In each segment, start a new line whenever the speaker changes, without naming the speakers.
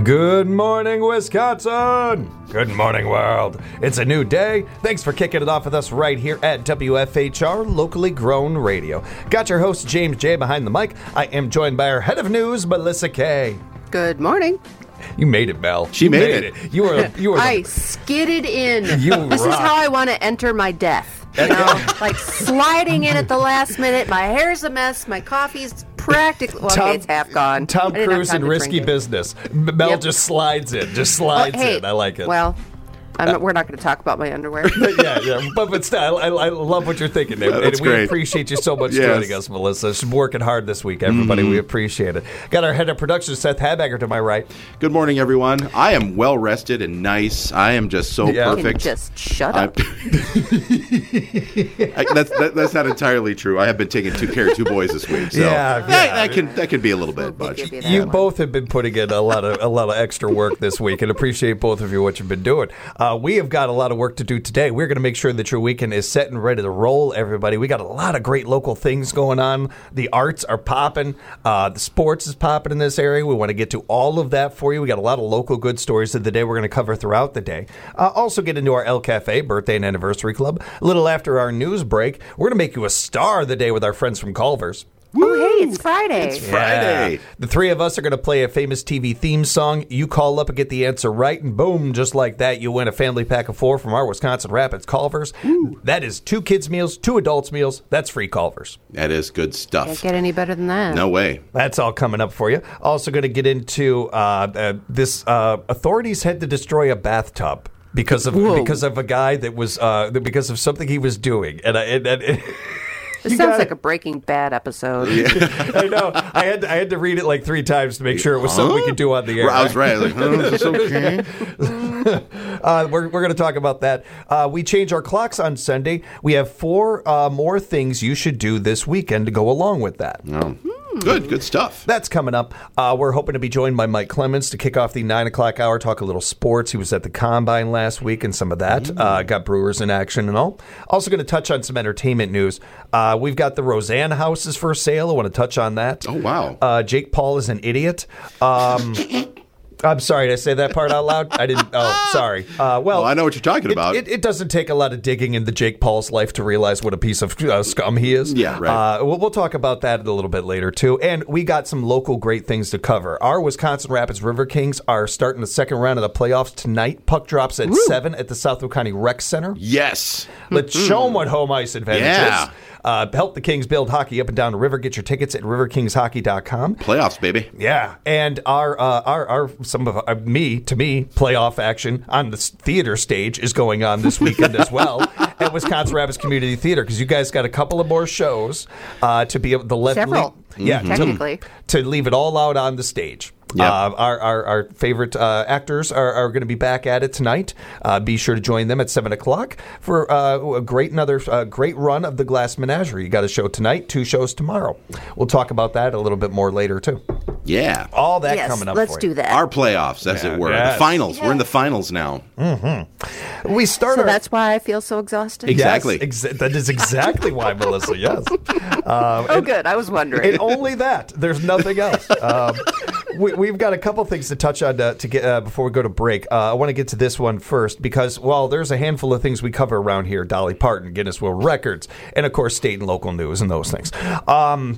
Good morning, Wisconsin! Good morning, world. It's a new day. Thanks for kicking it off with us right here at WFHR, locally grown radio. Got your host, James J. behind the mic. I am joined by our head of news, Melissa K.
Good morning.
You made it, Mel.
She made it.
You were.
I skidded in. This is
rock.
how I want to enter my death. You know, like sliding in at the last minute. My hair's a mess. My coffee's practically, it's half gone.
Tom Cruise in Risky Business. Mel just slides in. In. I like it.
Well, we're not going to talk about my underwear.
yeah. But still, I love what you're thinking there.
That's
and we
great.
appreciate you so much joining us, Melissa. She's working hard this week, everybody. We appreciate it. Got our head of production, Seth Habegger, to my right.
Good morning, everyone. I am well rested and nice. I am just so perfect.
Just shut up.
That's not entirely true. I have been taking care of two boys this week. So that can be a little bit much.
You both have been putting in a lot of extra work this week, and appreciate both of you what you've been doing. We have got a lot of work to do today. We're going to make sure that your weekend is set and ready to roll, everybody. We got a lot of great local things going on. The arts are popping. The sports is popping in this area. We want to get to all of that for you. We got a lot of local good stories of the day we're going to cover throughout the day. Also get into our El Cafe Birthday and Anniversary Club. A little after our news break, we're going to make you a star of the day with our friends from Culver's.
Oh, hey, it's Friday.
It's Friday.
Yeah. The three of us are going to play a famous TV theme song. You call up and get the answer right, and boom, just like that, you win a family pack of 4 from our Wisconsin Rapids Culver's. That is 2 kids' meals, 2 adults' meals. That's free Culver's.
That is good stuff.
Can't get any better than that.
No way.
That's all coming up for you. Also going to get into this. Authorities had to destroy a bathtub because of a guy that was because of something he was doing,
This sounds like a Breaking Bad episode.
Yeah.
I know. I had to read it like 3 times to make sure it was something we could do on the air.
I was right. Like, is this okay?
We're going to talk about that. We change our clocks on Sunday. We have 4 more things you should do this weekend to go along with that.
Oh. Good stuff.
That's coming up. We're hoping to be joined by Mike Clemens to kick off the 9 o'clock hour, talk a little sports. He was at the Combine last week and some of that. Got Brewers in action and all. Also going to touch on some entertainment news. We've got the Roseanne houses for sale. I want to touch on that.
Oh, wow.
Jake Paul is an idiot. I'm sorry, did I say that part out loud? I didn't. Oh, sorry. Well,
I know what you're talking about.
It doesn't take a lot of digging into Jake Paul's life to realize what a piece of scum he is.
Yeah, right.
We'll talk about that a little bit later, too. And we got some local great things to cover. Our Wisconsin Rapids River Kings are starting the second round of the playoffs tonight. Puck drops at 7 at the Southwood County Rec Center.
Yes.
Let's show them what home ice advantage
Yeah.
is. Help the Kings build hockey up and down the river. Get your tickets at riverkingshockey.com.
Playoffs, baby.
Yeah, and our to me playoff action on the theater stage is going on this weekend as well at Wisconsin Rapids Community Theater, because you guys got a couple of more shows to be able to let
Several. Technically.
to leave it all out on the stage.
Yep.
Our favorite actors are going to be back at it tonight. Be sure to join them at 7 o'clock for a great run of the Glass Menagerie. You got a show tonight, 2 shows tomorrow. We'll talk about that a little bit more later, too.
Yeah.
All that coming up
let's
for
do
you.
that.
Our playoffs, as it were.
Yes.
The finals. We're in the finals now.
We start
So that's why I feel so exhausted?
Exactly.
Yes, that is exactly why, Melissa, yes.
Good. I was wondering.
And only that. There's nothing else. We've got a couple things to touch on to get before we go to break. I want to get to this one first because, well, there's a handful of things we cover around here. Dolly Parton, Guinness World Records, and, of course, state and local news and those things. I'm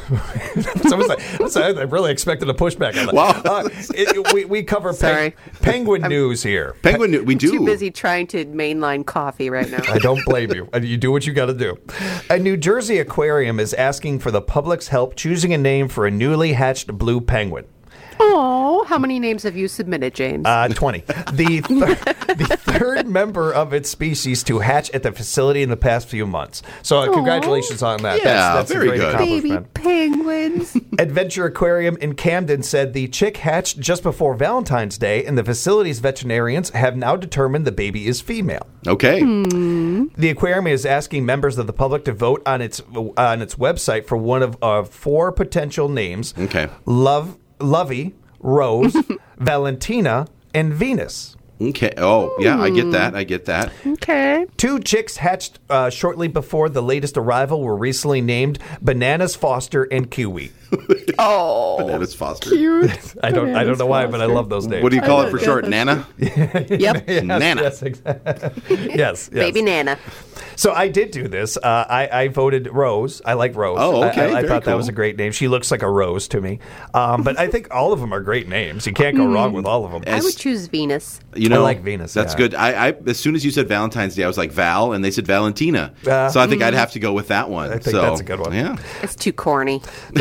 really expected a pushback on that.
Wow.
We cover
Sorry.
penguin news here.
Penguin, we do.
Too busy trying to mainline coffee right now.
I don't blame you. You do what you got to do. A New Jersey aquarium is asking for the public's help choosing a name for a newly hatched blue penguin.
Oh, how many names have you submitted, James?
20. The third member of its species to hatch at the facility in the past few months. So congratulations on that.
Yeah,
that's
very
a great
good.
Baby
accomplishment.
penguins.
Adventure Aquarium in Camden said the chick hatched just before Valentine's Day, and the facility's veterinarians have now determined the baby is female.
Okay.
The aquarium is asking members of the public to vote on its website for one of 4 potential names.
Okay.
Lovey, Rose, Valentina, and Venus.
Okay. Oh, yeah, I get that.
Okay.
2 chicks hatched shortly before the latest arrival were recently named Bananas Foster and Kiwi.
Oh,
Bananas Foster.
cute.
I don't know why, but I love those names.
What do you call it for short? Nana?
Yep.
Nana.
Yes, exactly. yes.
Baby Nana.
So I did do this. I voted Rose. I like Rose.
Oh, okay.
I
Very
thought that
cool.
was a great name. She looks like a rose to me. But I think all of them are great names. You can't go wrong with all of them.
I would choose Venus.
You know,
I like Venus.
That's
yeah.
good. I as soon as you said Valentine's Day, I was like Val, and they said Valentina. So I think I'd have to go with that one.
I think that's a good one.
Yeah.
It's too corny.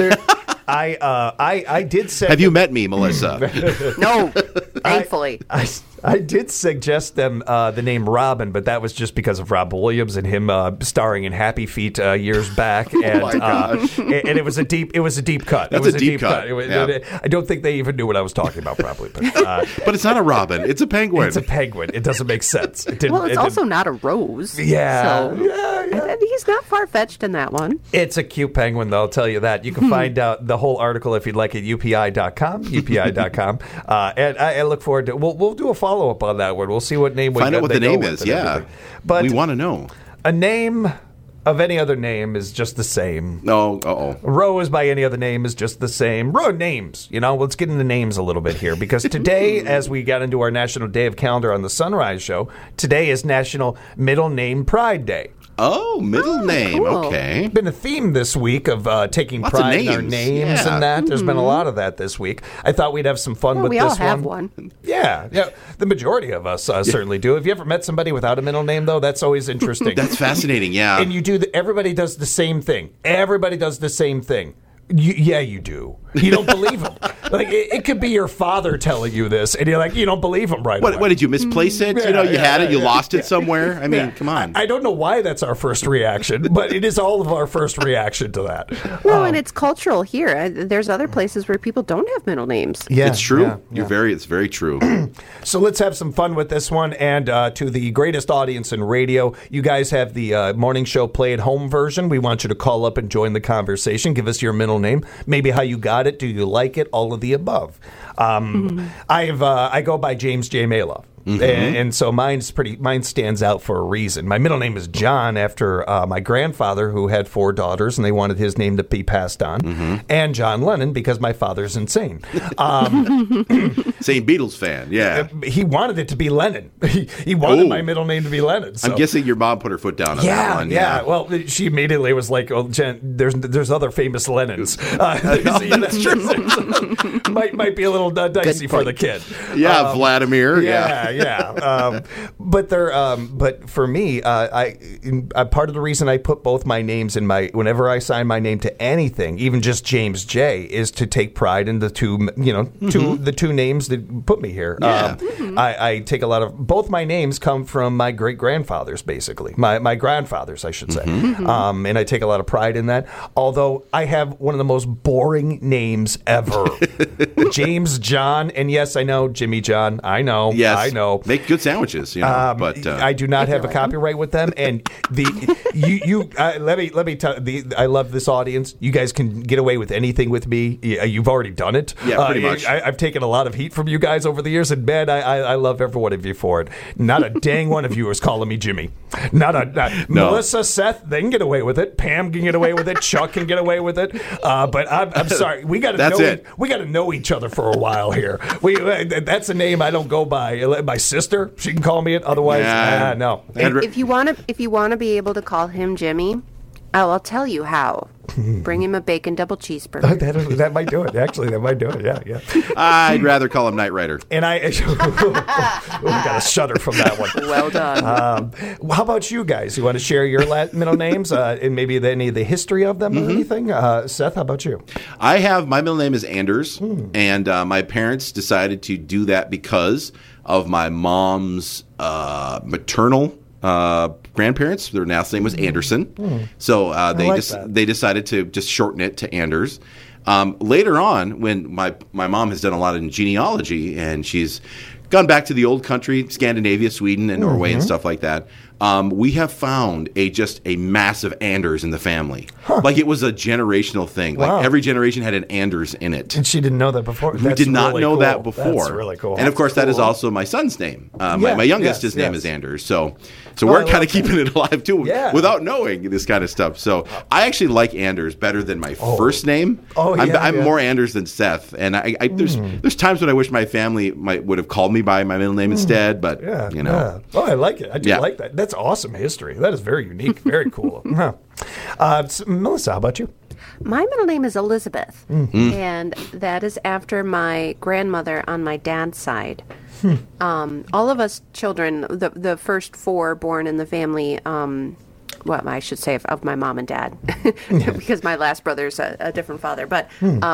I did say.
Have you met me, Melissa?
No, thankfully.
I did suggest them the name Robin, but that was just because of Rob Williams and him starring in Happy Feet years back. And,
my gosh!
And it was a deep cut.
That's
it was
a deep cut.
I don't think they even knew what I was talking about properly. But,
But it's not a robin; it's a penguin.
it's a penguin. It doesn't make sense.
Well, it's also not a rose.
Yeah,
So
yeah.
he's not far-fetched in that one.
It's a cute penguin, though, I'll tell you that. You can find out the whole article if you'd like at upi.com, upi.com. And I look forward to we'll do a follow-up on that one. We'll see what name
Find out what
they
the
go
name
with
is.
and
Yeah,
everything. But
we want to know.
a name of any other name is just the same.
No, uh-oh.
Rose by any other name is just the same. Names, let's get into names a little bit here because today, as we got into our National Day of Calendar on the Sunrise Show, today is National Middle Name Pride Day.
Oh, middle name.
cool.
Okay.
Been a theme this week of taking
Lots of
pride in our
names.
names
Yeah.
and that. There's been a lot of that this week. I thought we'd have some fun with
we
this
all have one.
Yeah. The majority of us certainly do. Have you ever met somebody without a middle name, though? That's always interesting.
That's fascinating. Yeah.
And you do. Everybody does the same thing. Everybody does the same thing. You do. You don't believe him. Like it could be your father telling you this, and you're like, you don't believe him, right?
What did you misplace it? You had it, you lost it somewhere. I mean, come on.
I don't know why that's our first reaction, but it is all of our first reaction to that.
Well, and it's cultural here. There's other places where people don't have middle names.
Yeah,
It's true.
yeah.
It's very true.
So let's have some fun with this one. And to the greatest audience in radio, you guys have the morning show play at home version. We want you to call up and join the conversation. Give us your middle name, maybe how you got it. Do you like it? All of the above. I go by James J. Maloff. And so mine stands out for a reason. My middle name is John after my grandfather, who had 4 daughters, and they wanted his name to be passed on. And John Lennon because my father's insane.
Same Beatles fan. Yeah.
He wanted it to be Lennon. He wanted my middle name to be Lennon. So.
I'm guessing your mom put her foot down on that one.
Yeah. Well, she immediately was like, "Oh, Jen, there's other famous Lennons." That's true. might be a little dicey for the kid.
Yeah, Vladimir.
Yeah. But for me, part of the reason I put both my names in whenever I sign my name to anything, even just James J, is to take pride in the two names that put me here.
Yeah.
I take a lot of both my names come from my great grandfathers, basically my grandfathers, I should say, and I take a lot of pride in that. Although I have one of the most boring names ever, James John, and yes, I know Jimmy John. I know.
Yes.
I know.
Make good sandwiches, but
I do not have a copyright with them. And let me tell I love this audience. You guys can get away with anything with me. You've already done it.
Yeah, pretty much.
I've taken a lot of heat from you guys over the years, and man, I love every one of you for it. Not a dang one of you is calling me Jimmy. Melissa, Seth, they can get away with it. Pam can get away with it. Chuck can get away with it. But I'm sorry. We got to know each other for a while here. That's a name I don't go by. My sister, she can call me it. Otherwise, no.
If you want to be able to call him Jimmy, I'll tell you how. Bring him a bacon double cheeseburger.
That might do it. Actually, that might do it. Yeah.
I'd rather call him Knight Rider.
And I got a shudder from that one.
Well done.
How about you guys? You want to share your middle names and maybe any of the history of them or anything? Seth, how about you?
My middle name is Anders, and my parents decided to do that because of my mom's maternal grandparents. Their last name was Anderson. So they decided to just shorten it to Anders. Later on, when my mom has done a lot in genealogy and she's gone back to the old country, Scandinavia, Sweden, and Norway, and stuff like that. We have found just a massive Anders in the family. Like it was a generational thing.
Wow.
Like every generation had an Anders in it.
And she didn't know that before.
We did not know that before.
That's really cool.
And of course, that is also my son's name. My youngest, his name is Anders. So
I
we're kind
love
of keeping it alive too,
Yeah.
without knowing this kind of stuff. So I actually like Anders better than my first name.
Oh, yeah,
I'm
yeah.
more Anders than Seth. And there's times when I wish my family would have called me by my middle name instead. But you know,
Yeah. Oh, I like it. I do like that. That's awesome history. That is very unique. Very cool. Melissa, how about you?
My middle name is Elizabeth, and that is after my grandmother on my dad's side. All of us children, the first 4 born in the family, well, I should say of my mom and dad, because my last brother's a different father. But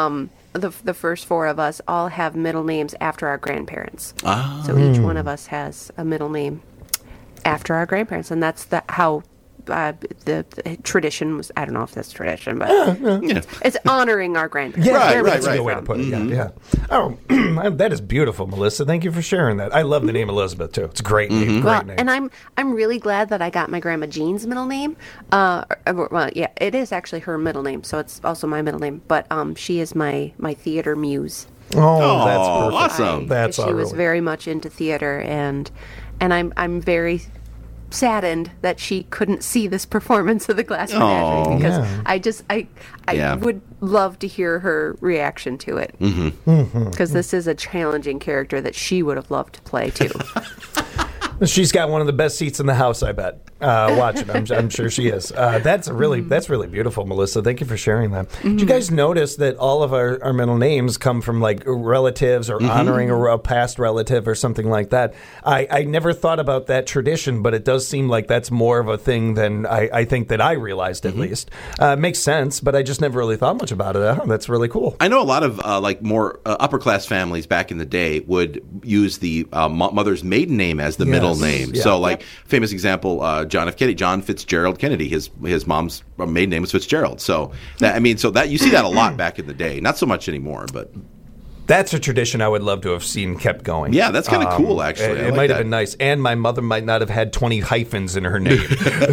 the first 4 of us all have middle names after our grandparents. So each one of us has a middle name after our grandparents, and that's how the tradition was. I don't know if that's tradition, but it's honoring our grandparents.
Right,
That's a
right.
good way to put it. Yeah. Oh, that is beautiful, Melissa. Thank you for sharing that. I love the name Elizabeth too. It's a great name. Great name.
And I'm really glad that I got my grandma Jean's middle name. Well, yeah, it is actually her middle name, so it's also my middle name. But she is my theater muse.
Oh, that's perfect.
awesome.
That's
she was very much into theater, and I'm very saddened that she couldn't see this performance of The Glass Menagerie, because I would love to hear her reaction to it, because this is a challenging character that she would have loved to play too.
She's got one of the best seats in the house, I bet. Watch it. I'm sure she is. That's really beautiful, Melissa. Thank you for sharing that. Did you guys notice that all of our middle names come from like relatives or honoring a past relative or something like that? I never thought about that tradition, but it does seem like that's more of a thing than I think that I realized at least. Makes sense, but I just never really thought much about it. Oh, that's really cool.
I know a lot of like more upper class families back in the day would use the mother's maiden name as the middle name.
Yeah.
So, like famous example, John F. Kennedy, John Fitzgerald Kennedy. His mom's maiden name was Fitzgerald. So that you see that a lot back in the day. Not so much anymore, but.
That's a tradition I would love to have seen kept going.
Yeah, that's kind of cool, actually.
It might have been nice. And my mother might not have had 20 hyphens in her name.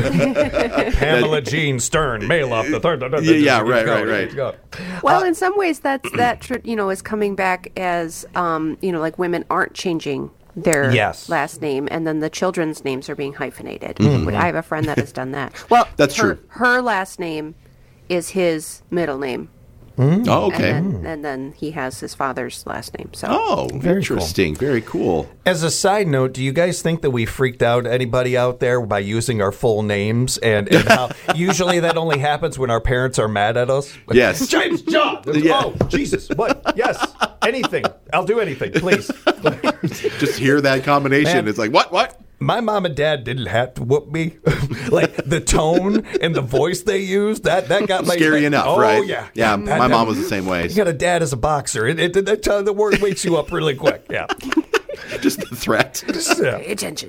Pamela Jean Stern, mail off the third.
Right.
Well, in some ways, that is coming back as like women aren't changing their last name, and then the children's names are being hyphenated. I have a friend that has done that. Well,
that's true.
Her last name is his middle name.
Oh, okay.
And then he has his father's last name. So.
Oh,
Very
interesting.
cool.
Very cool.
As a side note, do you guys think that we freaked out anybody out there by using our full names? And how usually that only happens when our parents are mad at us?
Yes.
James John.
Yeah.
Oh, Jesus. What? Yes. Anything. I'll do anything, please.
Just hear that combination.
Man.
It's like, what?
My mom and dad didn't have to whoop me. Like the tone and the voice they used, that got my
Scary enough,
right?
right?
Oh, yeah.
Yeah, my mom was the same way.
You got a dad as a boxer. The word wakes you up really quick. Yeah.
Just the threat.
Pay attention.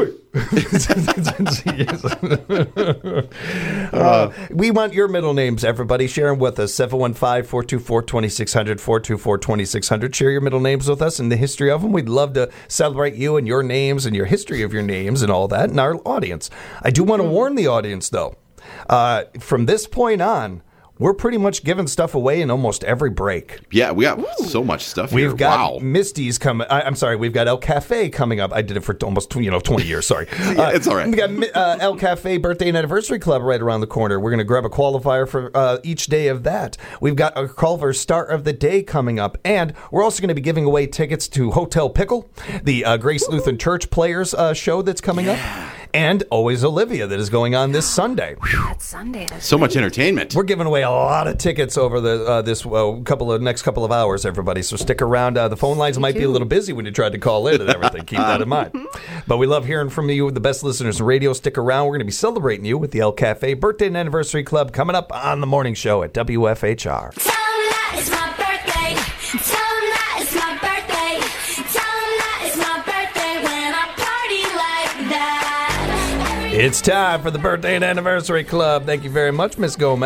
We want your middle names, everybody. Share them with us. 715-424-2600, 424-2600. Share your middle names with us and the history of them. We'd love to celebrate you and your names and your history of your names and all that in our audience. I do want to warn the audience, though. From this point on, we're pretty much giving stuff away in almost every break.
Yeah, we got so much stuff here.
We've got Misty's coming. I'm sorry. We've got El Cafe coming up. I did it for almost 20 years. Sorry.
It's all right.
We got El Cafe Birthday and Anniversary Club right around the corner. We're going to grab a qualifier for each day of that. We've got a Culver Star of the Day coming up. And we're also going to be giving away tickets to Hotel Pickle, the Grace Lutheran Church Players show that's coming up. And Always Olivia that is going on this Sunday.
That's Sunday.
So much entertainment.
We're giving away a lot of tickets over the next couple of hours, everybody. So stick around. The phone lines might be a little busy when you tried to call in and everything. Keep that in mind. But we love hearing from you, the best listeners in radio. Stick around. We're going to be celebrating you with the El Cafe Birthday and Anniversary Club coming up on the morning show at WFHR.
Tell 'em that it's my birthday. Tell 'em that it's my birthday. Tell 'em that it's my birthday when I party like that.
It's time for the Birthday and Anniversary Club. Thank you very much, Miss Gomez.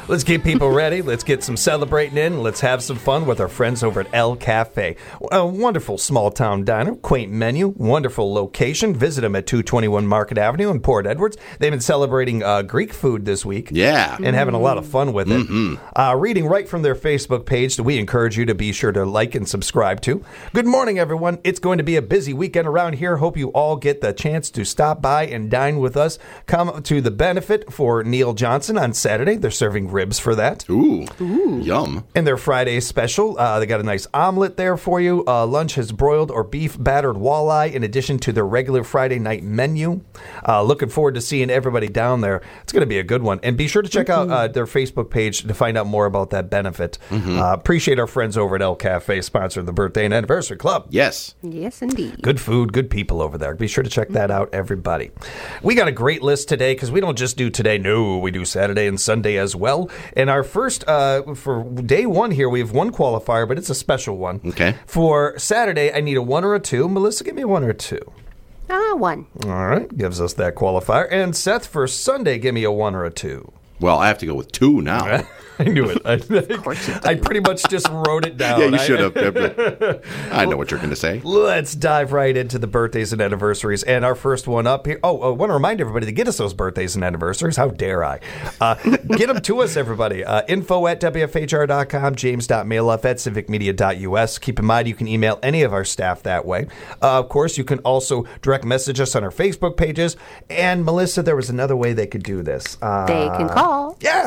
Let's get people ready. Let's get some celebrating in. Let's have some fun with our friends over at El Cafe. A wonderful small-town diner, quaint menu, wonderful location. Visit them at 221 Market Avenue in Port Edwards. They've been celebrating Greek food this week.
Yeah.
And having a lot of fun with it. Reading right from their Facebook page that we encourage you to be sure to like and subscribe to. Good morning, everyone. It's going to be a busy weekend around here. Hope you all get the chance to stop by and dine with us. Come to the Benefit for Neil Johnson on Saturday. They're serving ribs for that.
Ooh. Yum.
And their Friday special, they got a nice omelet there for you. Lunch has broiled or beef battered walleye in addition to their regular Friday night menu. Looking forward to seeing everybody down there. It's going to be a good one. And be sure to check out their Facebook page to find out more about that benefit. Appreciate our friends over at El Cafe sponsoring the Birthday and Anniversary Club.
Yes.
Yes, indeed.
Good food, good people over there. Be sure to check that out, everybody. We got a great list today because we don't just do today. No, we do Saturday and Sunday as well. And our first, for day one here, we have one qualifier, but it's a special one.
Okay.
For Saturday, I need a 1 or a 2. Melissa, give me a 1 or a 2.
1.
All right, gives us that qualifier. And Seth, for Sunday, give me a 1 or a 2.
Well, I have to go with 2 now.
I knew it.
Of course you
I pretty much just wrote it down.
Yeah, you should have. I know what you're going to say.
Let's dive right into the birthdays and anniversaries. And our first one up here. I want to remind everybody to get us those birthdays and anniversaries. How dare I? Get them to us, everybody. Info at WFHR.com, james.mailuff at civicmedia.us. Keep in mind, you can email any of our staff that way. Of course, you can also direct message us on our Facebook pages. And, Melissa, there was another way they could do this.
They can call
yeah.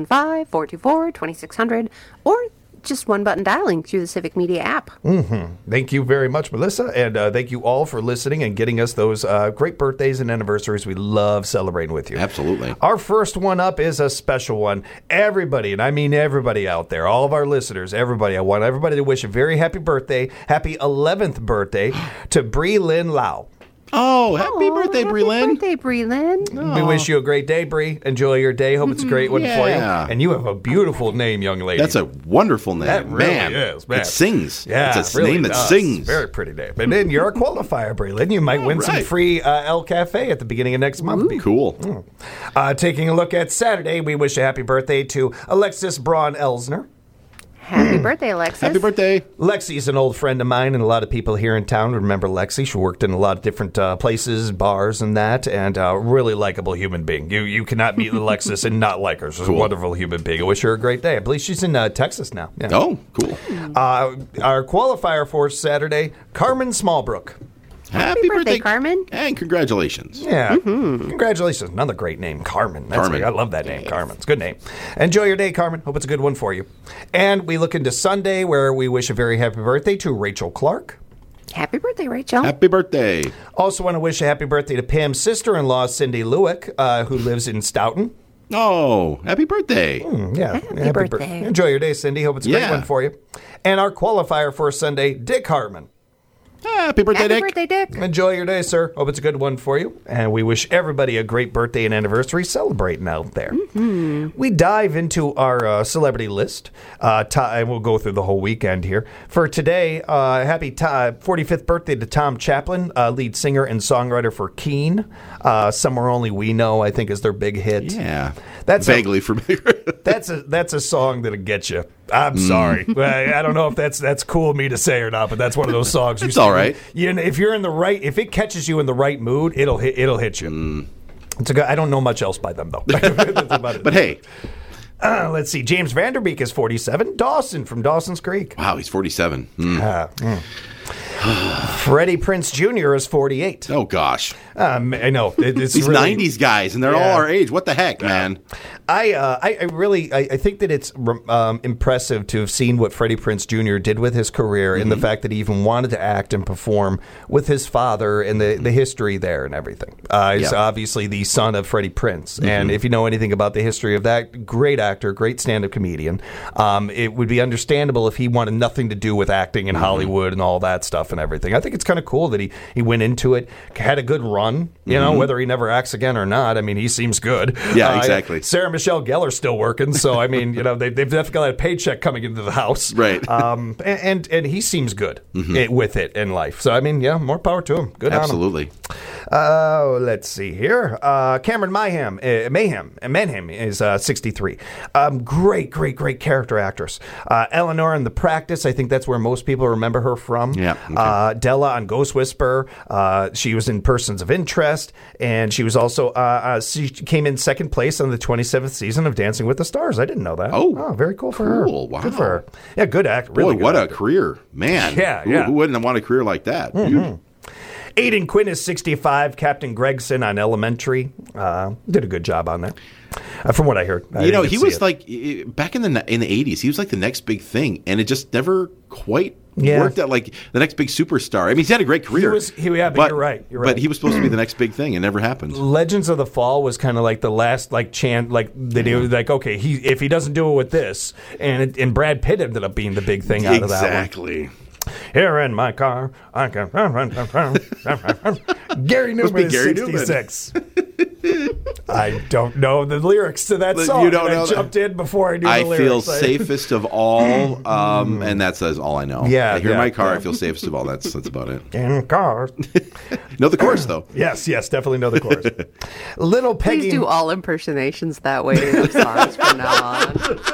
715-424-2600 or just one button dialing through the Civic Media app.
Thank you very much, Melissa, and thank you all for listening and getting us those great birthdays and anniversaries. We love celebrating with you.
Absolutely.
Our first one up is a special one. Everybody, and I mean everybody out there, all of our listeners, everybody, I want everybody to wish a very happy birthday, happy 11th birthday to Bree Lynn Lau.
Oh, happy birthday,
happy
Breland.
birthday, Breland.
We wish you a great day, Bree. Enjoy your day. Hope it's a great one for you.
Yeah.
And you have a beautiful name, young lady.
That's a wonderful name.
That really
man.
is, man.
It sings.
Yeah,
it's a
really
name that
does.
sings.
Very pretty name. And then you're a qualifier, Breland. You might win some
right.
free El Cafe at the beginning of next month.
Cool.
Taking a look at Saturday, we wish a happy birthday to Alexis Braun Elsner.
Happy birthday, Alexis.
Happy birthday.
Lexi's an old friend of mine, and a lot of people here in town remember Lexi. She worked in a lot of different places, bars, and that, and a really likable human being. You cannot meet Alexis and not like her. She's a wonderful human being. I wish her a great day. I believe she's in Texas now. Yeah.
Oh, cool.
Our qualifier for Saturday, Carmen Smallbrook.
Happy
birthday, Carmen.
And congratulations.
Yeah. Congratulations. Another great name, Carmen.
Carmen.
I love that name, Carmen. It's a good name. Enjoy your day, Carmen. Hope it's a good one for you. And we look into Sunday, where we wish a very happy birthday to Rachel Clark.
Happy birthday, Rachel.
Happy birthday.
Also want to wish a happy birthday to Pam's sister-in-law, Cindy Lewick, who lives in Stoughton.
Oh, happy birthday.
Yeah.
Happy birthday.
Enjoy your day, Cindy. Hope it's a great
Yeah.
one for you. And our qualifier for Sunday, Dick Hartman.
Happy birthday,
Happy
Dick.
birthday, Dick.
Enjoy your day, sir. Hope it's a good one for you. And we wish everybody a great birthday and anniversary celebrating out there. We dive into our celebrity list. And we'll go through the whole weekend here. For today, happy 45th birthday to Tom Chaplin, lead singer and songwriter for Keane. Somewhere Only We Know, I think, is their big hit.
Yeah.
That's
vaguely familiar.
That's a song that'll get you. I'm sorry. I don't know if that's cool of me to say or not, but that's one of those songs.
It's all right.
If you're in the right, if it catches you in the right mood, it'll hit you. It's a good. I don't know much else by them though. That's about it.
But hey.
Let's see. James Vanderbeek is 47. Dawson from Dawson's Creek.
Wow, he's 47.
Freddie Prinze Jr. is 48.
Oh, gosh.
I know. It's
These
really,
90s guys, and they're all our age. What the heck, man?
I really think that it's impressive to have seen what Freddie Prinze Jr. did with his career and the fact that he even wanted to act and perform with his father and the history there and everything. He's obviously the son of Freddie Prinze. And if you know anything about the history of that, great actor, great stand-up comedian, it would be understandable if he wanted nothing to do with acting in Hollywood and all that stuff and everything. I think it's kind of cool that he went into it, had a good run, you know, whether he never acts again or not. I mean, he seems good.
Yeah, exactly.
Sarah Michelle Gellar's still working, so I mean, you know, they've definitely got a paycheck coming into the house,
right?
And he seems good with it in life. So I mean, yeah, more power to him. Good on him.
Absolutely.
Let's see here. Cameron Mayhem is 63. Great character actress. Eleanor in The Practice, I think that's where most people remember her from.
Yeah. Okay.
Della on Ghost Whisperer. She was in Persons of Interest, and she was also she came in second place on the 27th season of Dancing with the Stars. I didn't know that.
Oh,
very cool for her.
Wow.
Good for her. Yeah, good actor. Really
Boy,
good
what
actor.
a career, man!
Yeah,
Who wouldn't want a career like that?
Aidan Quinn is 65. Captain Gregson on Elementary did a good job on that. From what I heard,
He was like back in the 80s. He was like the next big thing, and it just never quite worked out. Like the next big superstar. I mean, he's had a great career.
But you're right.
But he was supposed to be the next big thing, and never happened.
Legends of the Fall was kind of like the last chant. Like they do, like okay, if he doesn't do it with this, and Brad Pitt ended up being the big thing out of that one.
Exactly.
Here in my car, I can. Gary Newman is
Gary
66. I don't know the lyrics to that song.
You don't know
I jumped in before I knew the lyrics.
I feel safest of all, and that says all I know.
Yeah,
Here in my car,
yeah.
I feel safest of all. That's about it.
In cars.
Know the chorus though.
Yes, definitely know the chorus. Little Peggy.
Please do all impersonations that way of songs from now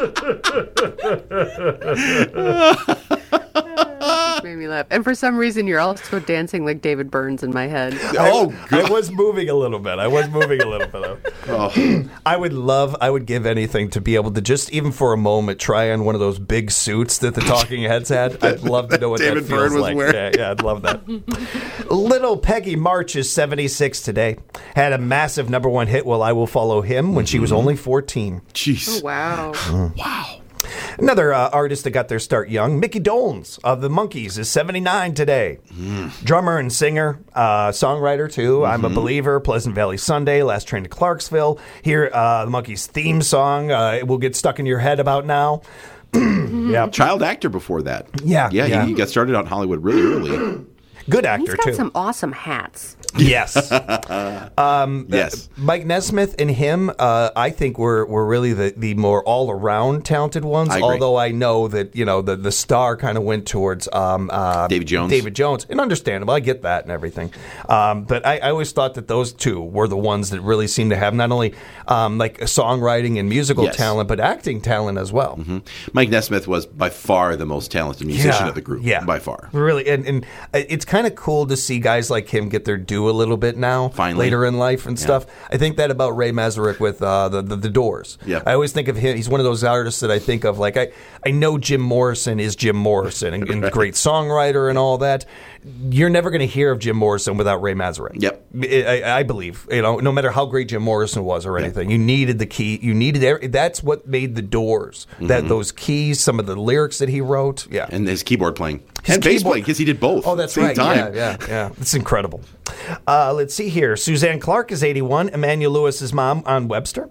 on. Just made me laugh. And for some reason, you're also dancing like David Burns in my head.
Oh,
I was moving a little bit.
Oh.
I would give anything to be able to just, even for a moment, try on one of those big suits that the Talking Heads had. I'd love to know what
David
that feels
Byrne was
like.
wearing.
Yeah, I'd love that. Little Peggy March is 76 today. Had a massive #1 hit, Well, I Will Follow Him, when she was only 14.
Jeez.
Oh, wow.
Wow.
Another artist that got their start young, Mickey Dolenz of the Monkees, is 79 today. Drummer and singer, songwriter too. I'm a Believer, Pleasant Valley Sunday, Last Train to Clarksville. Here, the Monkees theme song, it will get stuck in your head about now. Yeah,
Child actor before that.
Yeah.
He got started out in Hollywood really early.
Good actor
He's got
too.
some awesome hats.
Yes.
Yes.
Mike Nesmith and him, I think were really the more all around talented ones.
I agree.
Although I know that the star kind of went towards
David Jones.
David Jones, and understandable. I get that and everything. But I always thought that those two were the ones that really seemed to have not only like songwriting and musical
Yes.
talent, but acting talent as well.
Mike Nesmith was by far the most talented musician of the group.
Yeah,
By far.
really, and it's kind of cool to see guys like him get their due a little bit now,
Finally.
later in life and stuff. I think that about Ray Manzarek with the Doors.
Yeah.
I always think of him. He's one of those artists that I think of. Like I know Jim Morrison is Jim Morrison and great songwriter and all that. You're never going to hear of Jim Morrison without Ray Manzarek.
Yep.
I believe, no matter how great Jim Morrison was or anything, you needed the key. You needed that's what made the Doors. That those keys, some of the lyrics that he wrote. Yeah.
And his keyboard playing.
His
And bass
keyboard-
playing, because he did both.
Oh, that's
at the
right.
same time.
Yeah. It's incredible. Let's see here. Suzanne Clark is 81. Emmanuel Lewis's mom on Webster.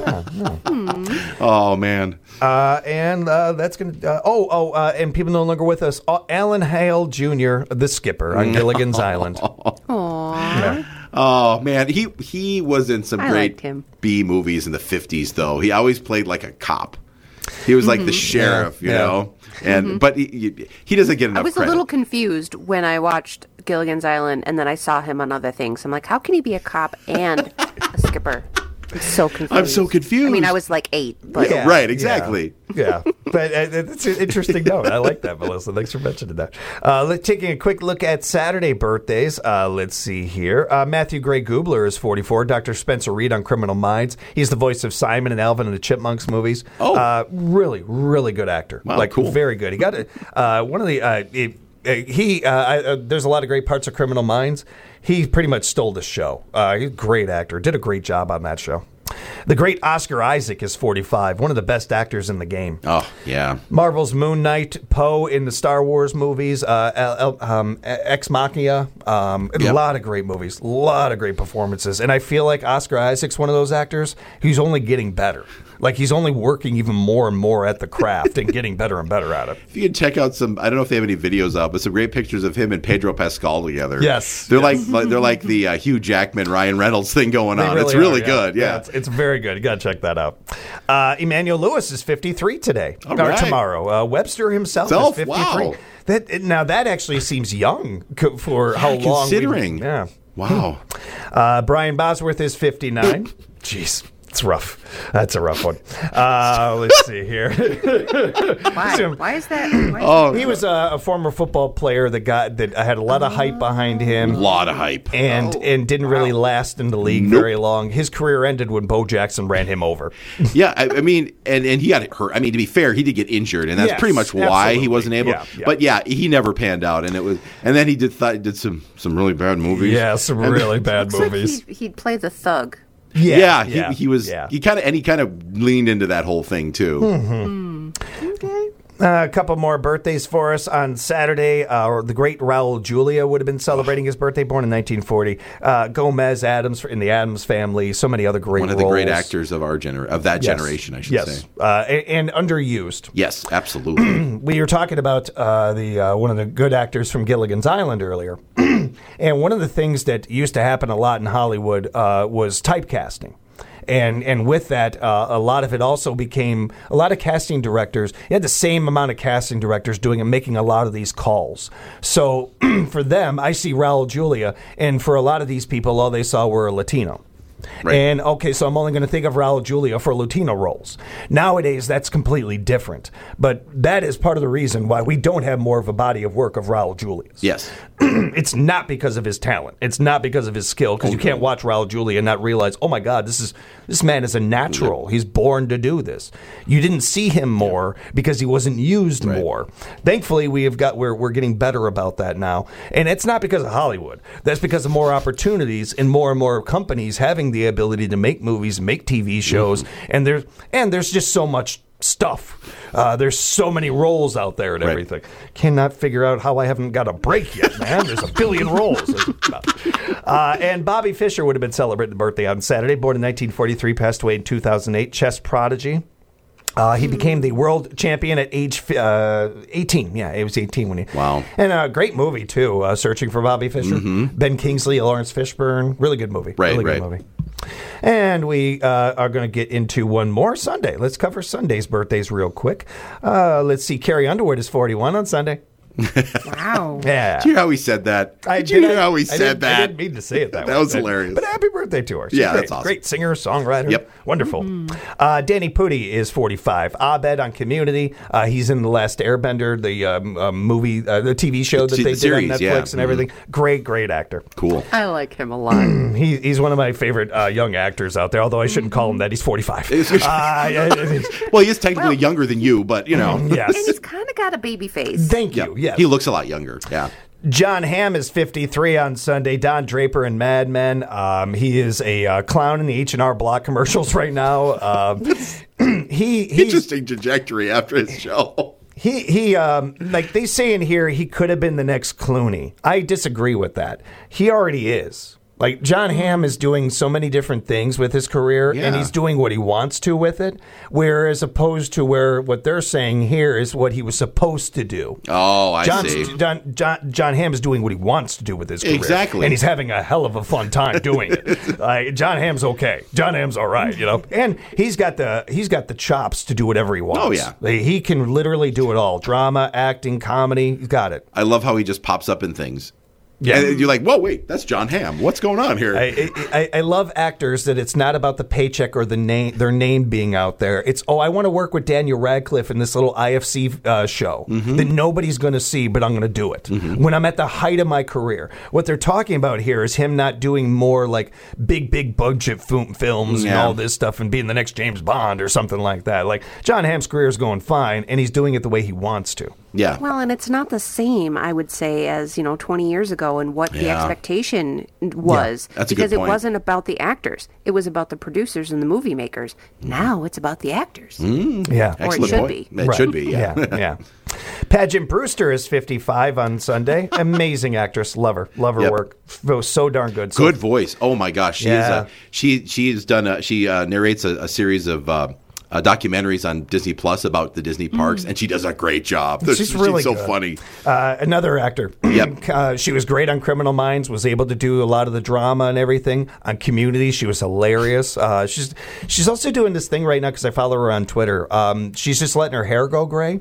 Oh. Oh, man.
And that's going to... and people no longer with us. Alan Hale Jr., the skipper on Gilligan's Island.
Aww.
Oh, man. He was in some
I
great
liked him.
B movies in the 50s, though. He always played like a cop. He was like the sheriff, you know? And But he doesn't get enough
I was
credit.
a little confused when I watched Gilligan's Island and then I saw him on other things. I'm like, how can he be a cop and a skipper? I'm so confused.
I'm so confused.
I mean, I was like 8, but
Yeah. Right, exactly.
Yeah. But it's an interesting note. I like that, Melissa. Thanks for mentioning that. Taking a quick look at Saturday birthdays. Let's see here. Matthew Gray Gubler is 44. Dr. Spencer Reed on Criminal Minds. He's the voice of Simon and Alvin in the Chipmunks movies.
Oh.
Really, really good actor.
Wow, cool.
Very good. He got one of the... there's a lot of great parts of Criminal Minds. He pretty much stole the show. He's a great actor. Did a great job on that show. The great Oscar Isaac is 45. One of the best actors in the game.
Oh, yeah.
Marvel's Moon Knight, Poe in the Star Wars movies, Ex Machina, a lot of great movies, a lot of great performances. And I feel like Oscar Isaac's one of those actors who's only getting better. Like he's only working even more and more at the craft and getting better and better at it.
If you can check out some, I don't know if they have any videos up, but some great pictures of him and Pedro Pascal together.
Yes.
They're like the Hugh Jackman, Ryan Reynolds thing going on. It's
are,
really
yeah.
good. Yeah.
It's very good. You got to check that out. Emmanuel Lewis is 53 today.
All
or
right.
tomorrow. Webster himself is 53.
Wow.
That actually seems young for how long.
Considering.
Yeah.
Wow.
Brian Bosworth is 59. Jeez. It's rough. That's a rough one. Let's see here.
Why is that?
He was a former football player that had a lot of hype behind him.
A lot of hype.
And didn't really last in the league very long. His career ended when Bo Jackson ran him over.
Yeah, I mean, and he got hurt. I mean, to be fair, he did get injured, and that's
Yes,
pretty much why
absolutely.
he wasn't able.
Yeah.
But yeah, he never panned out, and then he did some really bad movies.
Yeah, some really bad
Looks like
movies.
he'd play the thug.
Yeah, he was.
Yeah.
He kind of leaned into that whole thing too.
Okay.
A couple more birthdays for us on Saturday. The great Raul Julia would have been celebrating his birthday, born in 1940. Gomez Adams in the Adams Family. So many other great
One of the
roles.
great actors of our generation, I should say.
And underused.
Yes, absolutely.
We were talking about one of the good actors from Gilligan's Island earlier. And one of the things that used to happen a lot in Hollywood was typecasting. And with that, a lot of it also became a lot of casting directors. You had the same amount of casting directors doing and making a lot of these calls. So for them, I see Raul Julia, and for a lot of these people, all they saw were a Latino.
Right.
And okay, so I'm only going to think of Raul Julia for Latino roles. Nowadays, that's completely different. But that is part of the reason why we don't have more of a body of work of Raul Julia's.
Yes.
It's not because of his talent. It's not because of his skill. Because you can't watch Raul Julia and not realize, oh my God, this man is a natural. He's born to do this. You didn't see him more because he wasn't used more. Thankfully, we're getting better about that now, and it's not because of Hollywood. That's because of more opportunities and more companies having the ability to make movies, make TV shows, and there's just so much stuff. There's so many roles out there and everything. Cannot figure out how I haven't got a break yet, man. There's a billion roles. And Bobby Fischer would have been celebrating the birthday on Saturday. Born in 1943, passed away in 2008. Chess prodigy. He became the world champion at age 18. Yeah, he was 18 when he...
Wow.
And a great movie, too, Searching for Bobby Fischer. Ben Kingsley, Lawrence Fishburne. Really good movie.
Right,
really good movie. And we are going to get into one more Sunday. Let's cover Sunday's birthdays real quick. Let's see. Carrie Underwood is 41 on Sunday.
Wow.
Yeah.
Did you hear how he said that? Did you hear how he said that?
I didn't mean to say it that way.
That was hilarious.
But happy birthday to her. She's
Yeah,
great.
that's awesome.
Great singer, songwriter.
Yep.
Wonderful. Danny Pudi is 45. Abed on Community. He's in The Last Airbender, the movie, the TV show that they did
series,
on Netflix
yeah.
and everything. Great actor.
Cool.
I like him a lot.
He's one of my favorite young actors out there, although I shouldn't call him that. He's 45.
Well, he is technically younger than you, but, you know.
Yes.
And he's kind of got a baby face.
Thank
Yeah.
you. Yes.
He looks a lot younger. Yeah.
John Hamm is 53 on Sunday. Don Draper in Mad Men. He is a clown in the H&R Block commercials right now. He's
Interesting trajectory after his show.
He like they say in here, he could have been the next Clooney. I disagree with that. He already is. Like, John Hamm is doing so many different things with his career, and
Yeah.
he's doing what he wants to with it, whereas opposed to where what they're saying here is what he was supposed to do.
Oh, I see.
John Hamm is doing what he wants to do with his career.
Exactly.
And he's having a hell of a fun time doing it. John Hamm's okay. John Hamm's all right, you know. And he's got the chops to do whatever he wants.
Oh, yeah.
He can literally do it all. Drama, acting, comedy. He's got it.
I love how he just pops up in things.
Yeah.
And you're like, whoa, wait, that's John Hamm. What's going on here?
I love actors that it's not about the paycheck or their name being out there. It's, I want to work with Daniel Radcliffe in this little IFC show that nobody's going to see, but I'm going to do it. When I'm at the height of my career. What they're talking about here is him not doing more like big budget films and all this stuff and being the next James Bond or something like that. Like, John Hamm's career is going fine, and he's doing it the way he wants to.
Yeah.
Well, and it's not the same, I would say, as 20 years ago and what the expectation was.
that's a good
because it
point.
wasn't about the actors; it was about the producers and the movie makers. Now it's about the actors.
Yeah.
Or it
Excellent
should
point.
be.
It
Right.
should be, yeah.
yeah. Pageant Brewster is 55 on Sunday. Amazing actress. Love her. Love her
Yep.
work. So darn good. So,
Good voice. Oh my gosh, she
Yeah.
is. She's done. She narrates a series of documentaries on Disney Plus about the Disney parks, and she does a great job.
She's really
so
good.
funny.
Another actor.
Yep.
She was great on Criminal Minds, was able to do a lot of the drama and everything. On Community, she was hilarious. She's also doing this thing right now because I follow her on Twitter. She's just letting her hair go gray.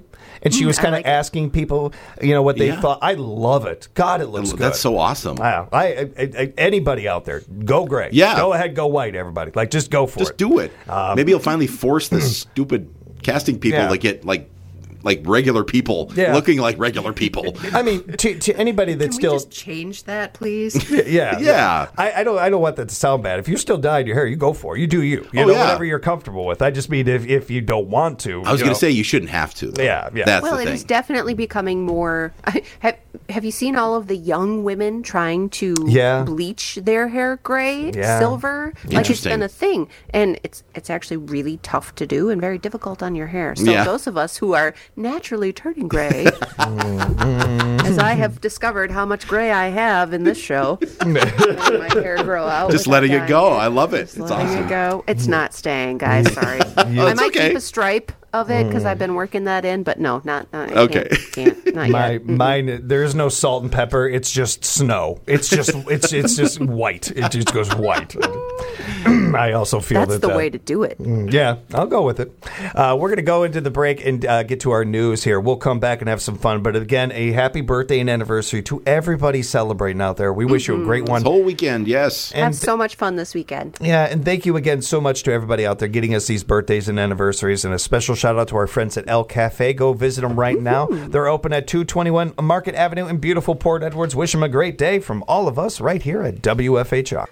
and she was kind of
like it.
asking people, what they
Yeah.
thought. I love it. God, it looks good.
That's so awesome.
Wow. Anybody out there, go gray.
Yeah.
Go ahead, go white, everybody. Like, just go for
Just
it.
do it. Maybe you'll finally force the stupid casting people
Yeah.
to get like regular people
Yeah.
looking like regular people.
I mean, to anybody that's
Can
still.
we just change that, please?
Yeah,
Yeah.
I don't want that to sound bad. If you're still dying your hair, you go for it. You do you.
Oh, yeah.
Whatever you're comfortable with. I just mean if you don't want to.
I was going to say you shouldn't have to. Though.
Yeah, yeah.
That's
Well,
the
it
thing.
is definitely becoming more. Have you seen all of the young women trying to
Yeah.
bleach their hair gray,
Yeah.
silver? Like it's
Interesting.
been a thing, and it's actually really tough to do and very difficult on your hair. So
Yeah.
those of us who are naturally turning gray, as I have discovered how much gray I have in this show, letting my hair grow out.
Just
without
letting it
dyeing
go. I love it.
Just
It's
letting
awesome.
it go. It's not staying, guys. Sorry. I
It's
might
okay.
keep a stripe of it because I've been working that in, but no, not I
Okay.
Can't, not yet.
Mine, there's no salt and pepper. It's just snow. It's just it's just white. It just goes white. I also feel
That's the way to do it.
Yeah, I'll go with it. We're going to go into the break and get to our news here. We'll come back and have some fun. But again, a happy birthday and anniversary to everybody celebrating out there. We wish you a great one.
This whole weekend, yes.
Have so much fun this weekend.
Yeah, and thank you again so much to everybody out there getting us these birthdays and anniversaries. And a special shout out to our friends at El Cafe. Go visit them right now. They're open at 221 Market Avenue in beautiful Port Edwards. Wish them a great day from all of us right here at WFHR.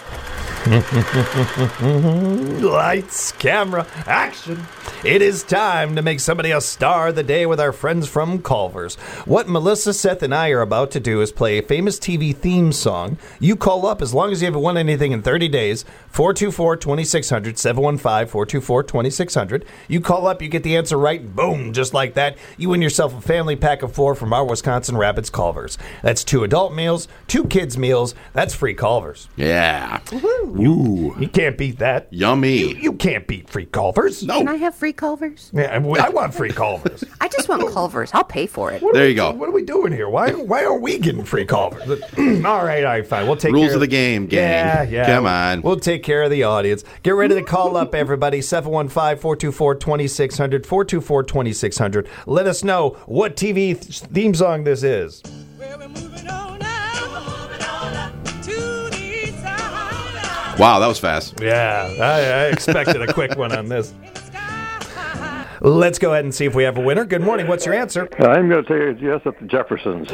Lights, camera, action. It is time to make somebody a star of the day with our friends from Culver's. What Melissa, Seth, and I are about to do is play a famous TV theme song. You call up as long as you haven't won anything in 30 days. 424-2600, 715-424-2600. You call up, you get the answer right, boom, just like that. You win yourself a family pack of 4 from our Wisconsin Rapids Culver's. That's 2 adult meals, 2 kids meals. That's free Culver's.
Yeah.
You can't beat that.
Yummy.
You can't beat free Culver's.
No.
Can I have free Culvers?
Yeah, I want free Culver's.
I just want Culvers. I'll pay for it.
There you go.
What are we doing here? Why aren't we getting free Culver's? all right, fine. We'll take
Rules
care
of the game, gang.
Yeah.
Come on.
We'll take care of the audience. Get ready to call up, everybody. 715-424-2600, 424-2600. Let us know what TV theme song this is.
Well, we're moving on now to the side.
Wow, that was fast.
Yeah, I expected a quick one on this.
In the sky.
Let's go ahead and see if we have a winner. Good morning. What's your answer?
I'm going to say yes at the Jeffersons.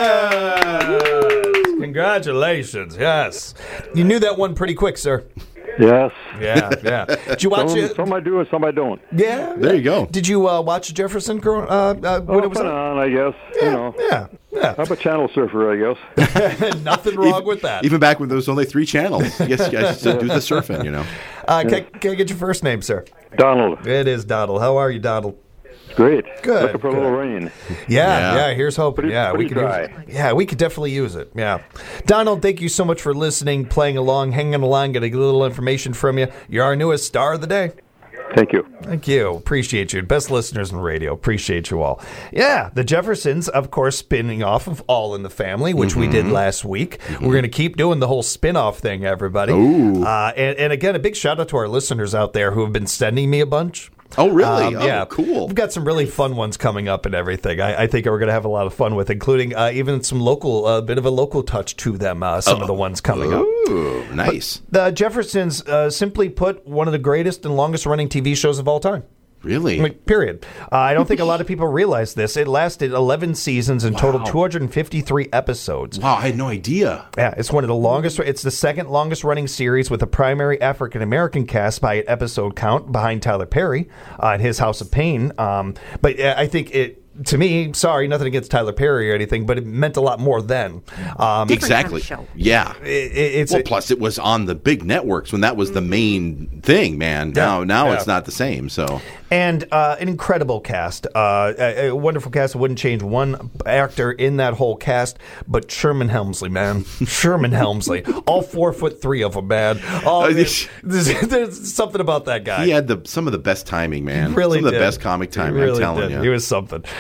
Yes. Congratulations. Yes. You knew that one pretty quick, sir.
Yes.
Yeah. Did you watch it?
Some I do and some I don't.
Yeah.
There you go.
Did you watch Jefferson when it was
Put
on?
on, I guess.
Yeah.
I'm a channel surfer, I guess.
Nothing wrong with that.
Even back when there was only 3 channels. Yes, you guys do the surfing, you know.
Can I get your first name, sir?
Donald.
It is Donald. How are you, Donald?
Great.
Good,
Looking for a little rain.
Yeah. Here's hoping.
Pretty
we could use
dry.
it. Yeah, we could definitely use it. Yeah, Donald, thank you so much for listening, playing along, hanging along, getting a little information from you. You're our newest star of the day.
Thank you.
Thank you. Appreciate you. Best listeners in radio. Appreciate you all. Yeah, the Jeffersons, of course, spinning off of All in the Family, which we did last week. We're going to keep doing the whole spin-off thing, everybody. And again, a big shout out to our listeners out there who have been sending me a bunch.
Oh, really?
Yeah,
Cool.
We've got some really fun ones coming up and everything. I think we're going to have a lot of fun with, including even some local, bit of a local touch to them. Some of the ones coming up.
Ooh, nice.
The Jeffersons, simply put, one of the greatest and longest running TV shows of all time.
Really?
Like, period. I don't think a lot of people realize this. It lasted 11 seasons and totaled 253 episodes.
Wow, I had no idea.
Yeah, it's one of the longest. It's the second longest running series with a primary African American cast by episode count, behind Tyler Perry in his House of Pain. But I think it. To me, sorry, nothing against Tyler Perry or anything, but it meant a lot more then.
Exactly.
kind of show.
Yeah.
It's
Plus it was on the big networks when that was the main thing, man. Now
Yeah.
it's not the same. So
And an incredible cast, a wonderful cast. I wouldn't change one actor in that whole cast, but Sherman Helmsley, man, Sherman Helmsley, all 4'3" of them, man. Oh, there's something about that guy.
he had some of the best timing, man.
Really
some of the
did.
best comic
He
timing.
really
I'm telling
did.
you.
He was something.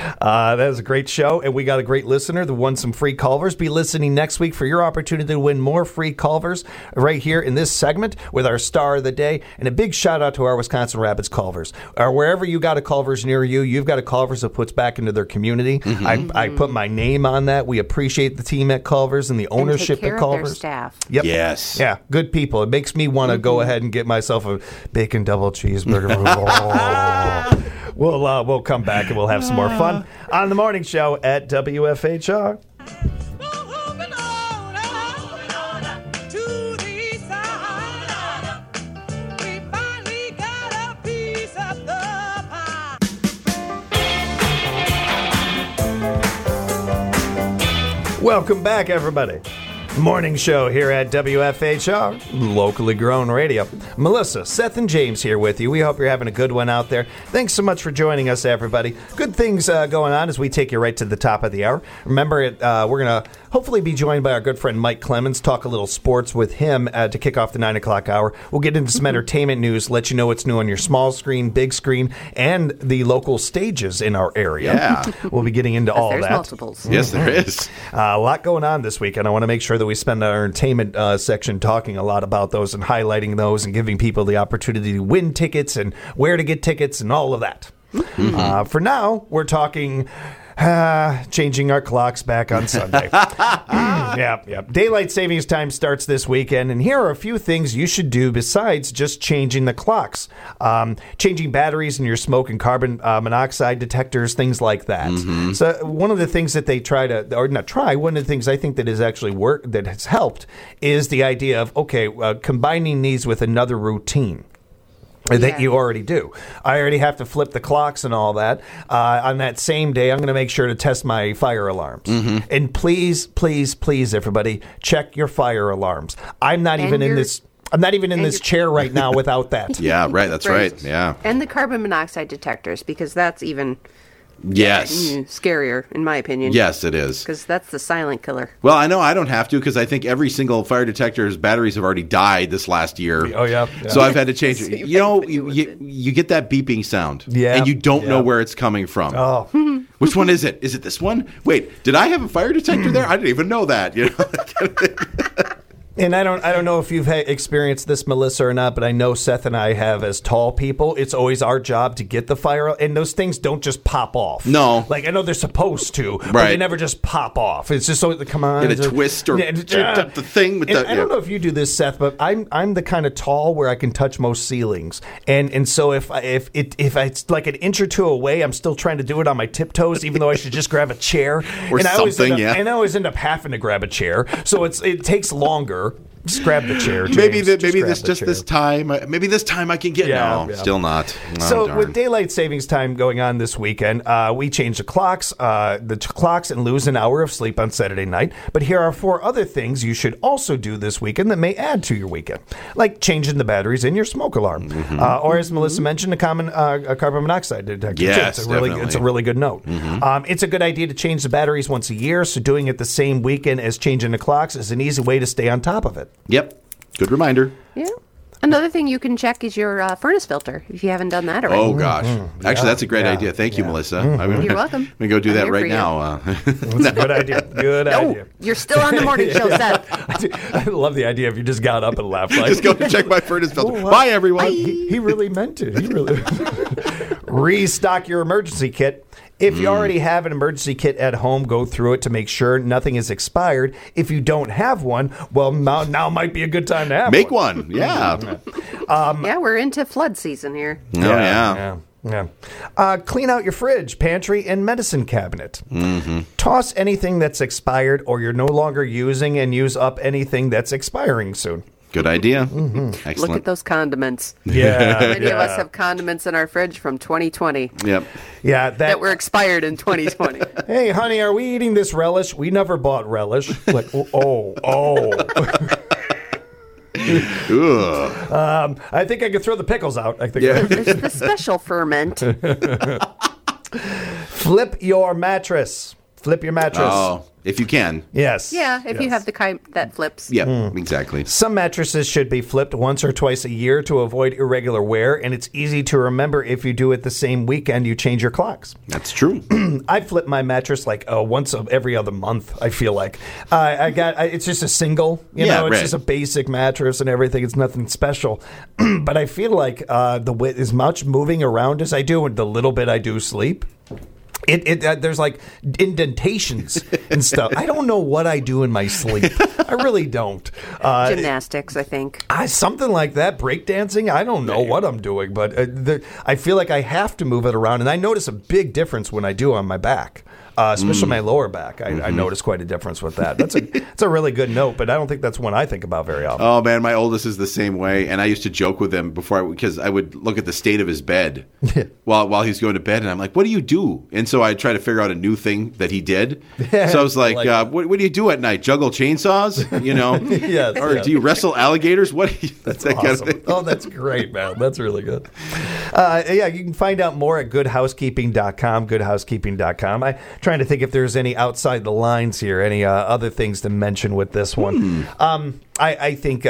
That was a great show, and we got a great listener that won some free Culvers. Be listening next week for your opportunity to win more free Culvers right here in this segment with our star of the day. And a big shout out to our Wisconsin Rapids Culvers. Wherever you got a Culvers near you, you've got a Culvers that puts back into their community. I put my name on that. We appreciate the team at Culvers and the ownership
and take care
at Culvers.
Of their staff.
Yep.
Yes.
Yeah, good people. It makes me want to go ahead and get myself a bacon double cheeseburger. We'll come back and we'll have some more fun on the morning show at WFHR.
Moving on to the east side. We finally got a piece of the pie.
Welcome back, everybody. Morning show here at WFHR, locally grown radio. Melissa, Seth, and James here with you. We hope you're having a good one out there. Thanks so much for joining us, everybody. Good things going on as we take you right to the top of the hour. Remember, we're going to hopefully be joined by our good friend Mike Clemens, talk a little sports with him to kick off the 9 o'clock hour. We'll get into some entertainment news, let you know what's new on your small screen, big screen, and the local stages in our area.
Yeah.
We'll be getting into all
There's
that.
multiples.
Yes, there is.
A lot going on this week, and I want to make sure that we spend our entertainment section talking a lot about those and highlighting those and giving people the opportunity to win tickets and where to get tickets and all of that. For now, we're talking changing our clocks back on Sunday. Yeah. Daylight savings time starts this weekend, and here are a few things you should do besides just changing the clocks. Changing batteries in your smoke and carbon monoxide detectors, things like that. So one of the things that they one of the things I think that has actually worked, that has helped, is the idea of, combining these with another routine that you already do. I already have to flip the clocks and all that. On that same day, I'm going to make sure to test my fire alarms. And please, please, please, everybody, check your fire alarms. I'm not even in this chair right now without that.
Yeah, right. That's right. Yeah.
And the carbon monoxide detectors, because that's even
Yes.
Scarier, in my opinion.
Yes, it is.
Because that's the silent killer.
Well, I know I don't have to because I think every single fire detector's batteries have already died this last year.
Oh, yeah.
So I've had to change
So
it.
you
You get that beeping sound.
Yeah.
And you don't know where it's coming from.
Oh.
Which one is it? Is it this one? Wait, did I have a fire detector there? I didn't even know that. You know?
And I don't know if you've experienced this, Melissa, or not, but I know Seth and I have as tall people. It's always our job to get the fire, and those things don't just pop off.
No.
Like, I know they're supposed to, but
Right.
they never just pop off. It's just so, come on.
Get a twist or the thing with
and
the...
I don't know if you do this, Seth, but I'm the kind of tall where I can touch most ceilings. And so if it's like an inch or two away, I'm still trying to do it on my tiptoes, even though I should just grab a chair.
Or
and
something,
And I always end up having to grab a chair. So it takes longer. Just grab the chair, James.
Maybe
grab
this time. Maybe this time I can get.
Yeah,
no,
yeah.
still not. No,
So
darn.
with daylight savings time going on this weekend, we changed the clocks and lose an hour of sleep on Saturday night. But here are 4 other things you should also do this weekend that may add to your weekend, like changing the batteries in your smoke alarm, or as Melissa mentioned, a carbon monoxide detector.
Yes,
it's
definitely.
a really good note. It's a good idea to change the batteries once a year. So doing it the same weekend as changing the clocks is an easy way to stay on top of it.
Yep. Good reminder.
Yeah. Another thing you can check is your furnace filter, if you haven't done that already.
Oh, gosh. Actually, that's a great idea. Thank you, Melissa.
You're welcome.
I'm going to go do
I'm
that
here
right
for you.
now.
It's a good idea. Good
No,
idea.
you're still on the morning show, Seth.
I love the idea if you just got up and left. Like,
Just go to check my furnace filter.
Oh, wow.
Bye, everyone.
He really meant it. He really restock your emergency kit. If you already have an emergency kit at home, go through it to make sure nothing is expired. If you don't have one, well, now might be a good time to have
Make
one.
one. Yeah.
Yeah, we're into flood season here.
Oh, yeah.
Clean out your fridge, pantry, and medicine cabinet. Toss anything that's expired or you're no longer using, and use up anything that's expiring soon.
Good idea. Excellent.
Look at those condiments.
Yeah.
Many of us have condiments in our fridge from 2020
Yep.
Yeah,
that were expired in 2020.
Hey, honey, are we eating this relish? We never bought relish. Like, oh.
Ugh.
I think I could throw the pickles out. I think.
Yeah.
There's the special ferment.
Flip your mattress. Flip your mattress.
Oh, if you can.
Yes.
Yeah, if you
Yes.
have the kind that flips.
Yeah, exactly.
Some mattresses should be flipped once or twice a year to avoid irregular wear, and it's easy to remember if you do it the same weekend you change your clocks.
That's true.
I flip my mattress like once every other month, I feel like. It's just a single, it's
right.
just a basic mattress and everything. It's nothing special. But I feel like as much moving around as I do and the little bit I do sleep, there's like indentations and stuff. I don't know what I do in my sleep. I really don't.
Gymnastics, I think.
Something like that, breakdancing. I don't know what I'm doing, but I feel like I have to move it around, and I notice a big difference when I do on my back. Especially my lower back. I notice quite a difference with that. That's a really good note, but I don't think that's one I think about very often.
Oh man, my oldest is the same way, and I used to joke with him because I would look at the state of his bed while he's going to bed, and I'm like, "What do you do?" And so I try to figure out a new thing that he did. So I was like, what do you do at night? Juggle chainsaws?
Yes,
or do you wrestle alligators? What? That's that
awesome.
kind of thing.
Oh, that's great, man. That's really good. You can find out more at goodhousekeeping.com. Goodhousekeeping.com. I'm trying to think if there's any outside the lines here, any other things to mention with this one. I think,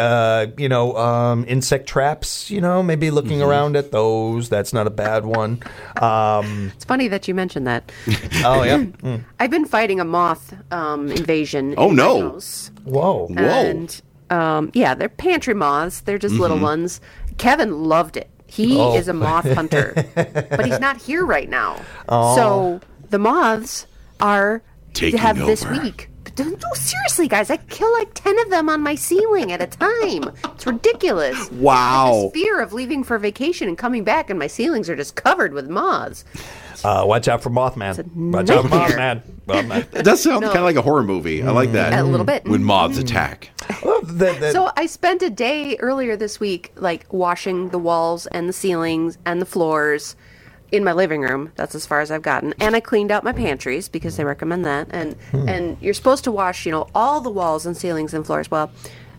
insect traps, maybe looking around at those. That's not a bad one.
It's funny that you mentioned that.
Oh, yeah.
I've been fighting a moth invasion.
Oh,
in my
no.
house.
Whoa.
And they're pantry moths. They're just little ones. Kevin loved it. He is a moth hunter, but he's not here right now. So the moths are
Taking
this
over.
week. But seriously, guys, I kill like 10 of them on my ceiling at a time. It's ridiculous.
Wow.
I have this fear of leaving for vacation and coming back, and my ceilings are just covered with moths.
Watch out for Mothman. Watch out for
nightmare.
Mothman.
It does sound kind of like a horror movie. I like that.
A little bit.
When moths attack.
So I spent a day earlier this week, like washing the walls and the ceilings and the floors in my living room. That's as far as I've gotten. And I cleaned out my pantries because they recommend that. And you're supposed to wash, all the walls and ceilings and floors. Well,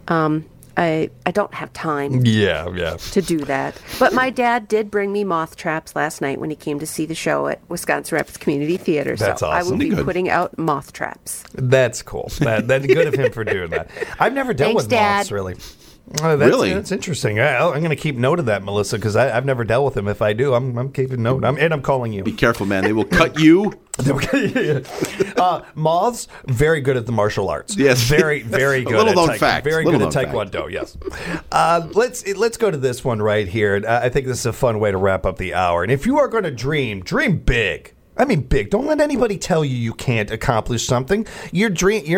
I don't have time
Yeah.
to do that. But my dad did bring me moth traps last night when he came to see the show at Wisconsin Rapids Community Theater.
That's
so I will
awesome.
be
Good.
putting out moth traps.
That's cool. That's good of him for doing that. I've never dealt
Thanks,
with moths,
Dad.
really.
Really?
That's interesting. I'm going to keep note of that, Melissa, because I've never dealt with him. If I do, I'm keeping note. I'm calling you.
Be careful, man. They will cut you.
Moths, very good at the martial arts.
Yes.
Very, very good.
Little
at
known fact.
Very
Little
good at
known fact.
Taekwondo. Yes. Let's go to this one right here. I think this is a fun way to wrap up the hour. And if you are going to dream big. I mean, big. Don't let anybody tell you can't accomplish something. You're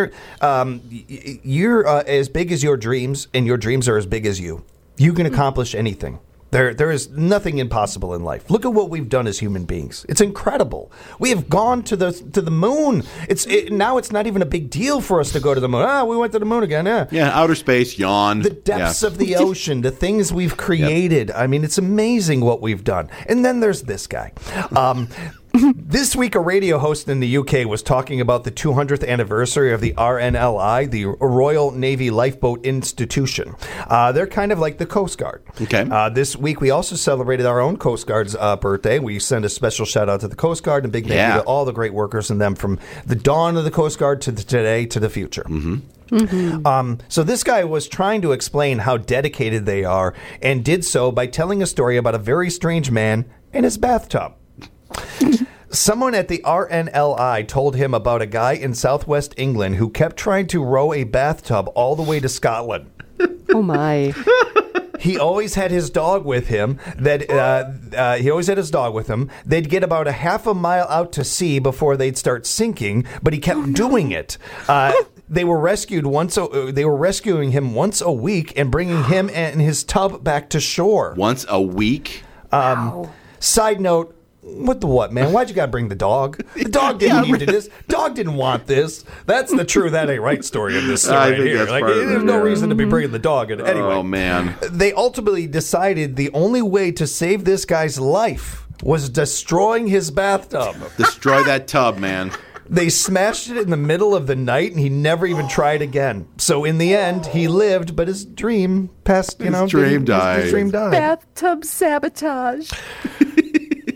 as big as your dreams, and your dreams are as big as you. You can accomplish anything. There is nothing impossible in life. Look at what we've done as human beings. It's incredible. We have gone to the moon. Now it's not even a big deal for us to go to the moon. We went to the moon again. Yeah.
Yeah, outer space, yawn.
The depths of the ocean, the things we've created. I mean, it's amazing what we've done. And then there's this guy. This week, a radio host in the UK was talking about the 200th anniversary of the RNLI, the Royal Navy Lifeboat Institution. They're kind of like the Coast Guard.
Okay.
This week, we also celebrated our own Coast Guard's birthday. We send a special shout out to the Coast Guard and big thank you to all the great workers in them from the dawn of the Coast Guard to today to the future. So this guy was trying to explain how dedicated they are and did so by telling a story about a very strange man in his bathtub. Someone at the RNLI told him about a guy in southwest England who kept trying to row a bathtub all the way to Scotland.
Oh, my.
He always had his dog with him. They'd get about a half a mile out to sea before they'd start sinking, but he kept doing it. They were rescuing him once a week and bringing him and his tub back to shore.
Once a week?
Side note, what the what, man? Why'd you gotta bring the dog? The dog didn't need this. Dog didn't want this. That's the true that ain't right story of this story
I
right
think
here.
that's
Like,
part of
there's
it,
no
yeah.
reason to be bringing the dog in. Anyway,
Oh, man.
they ultimately decided the only way to save this guy's life was destroying his bathtub.
Destroy that tub, man.
They smashed it in the middle of the night, and he never even tried again. So in the end, he lived, but his dream passed.
His dream died.
His dream died.
Bathtub sabotage.